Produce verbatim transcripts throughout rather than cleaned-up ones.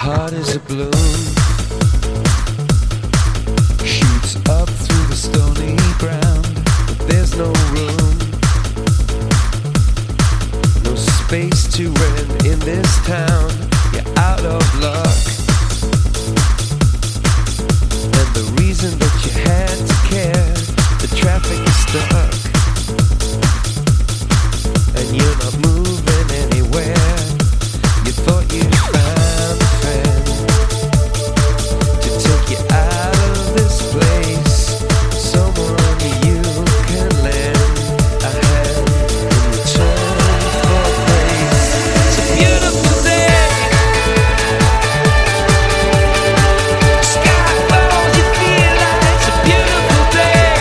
heart is a balloon, shoots up through the stony ground, but there's no room, no space to rent in this town. You're out of luck, and the reason that you had to care, the traffic is stuck, and you're not moving anywhere. You thought you found a friend to take you out of this place, someone you can lend a hand in return for praise. It's a beautiful day, sky falls, you feel like it's a beautiful day.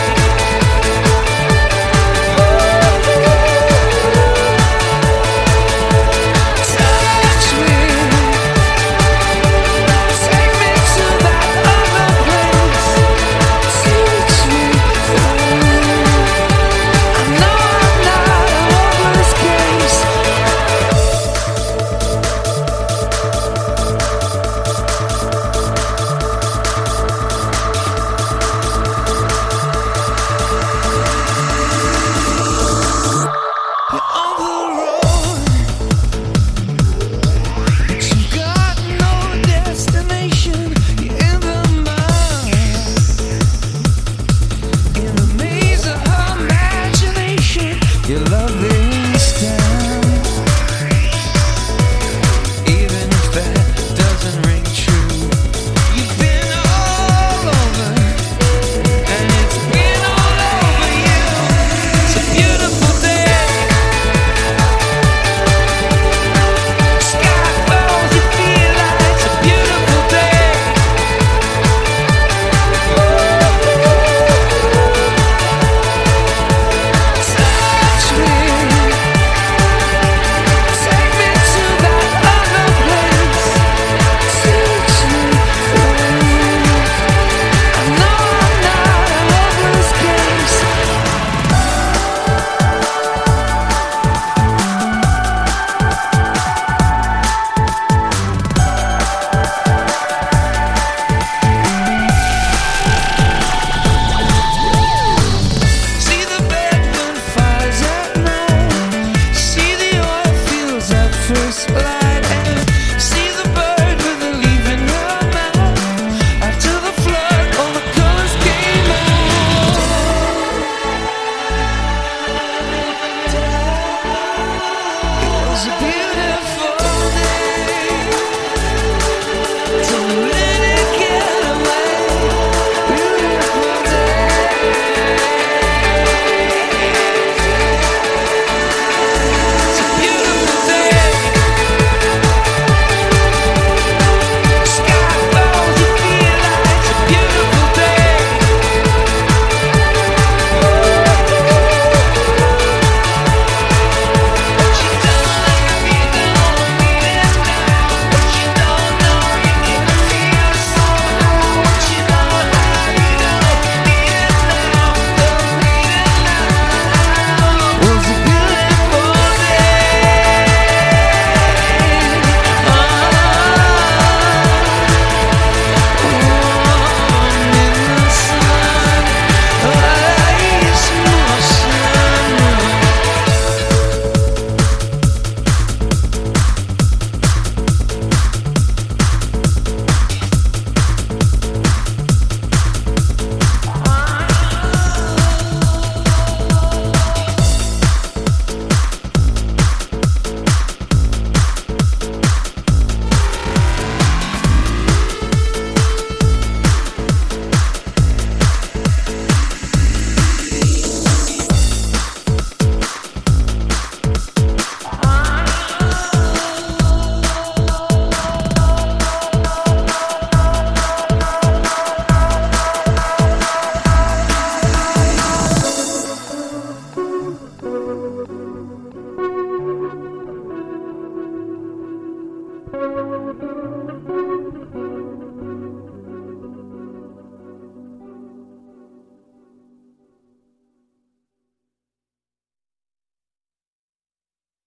Touch me, take me to that other place. Teach me, I know I'm not a hopeless case. You're on the road, but you got no destination. You're in the mind, in the maze of her imagination. Your love is down, even if that doesn't ring true. You've been all over, and it's been all over you. It's a beautiful day, sky falls, you feel like it's a beautiful day. Touch me, take me to that other place. Teach me, I know I'm not a hopeless case. See the Bedouin fires at night, see the oil fields at first light.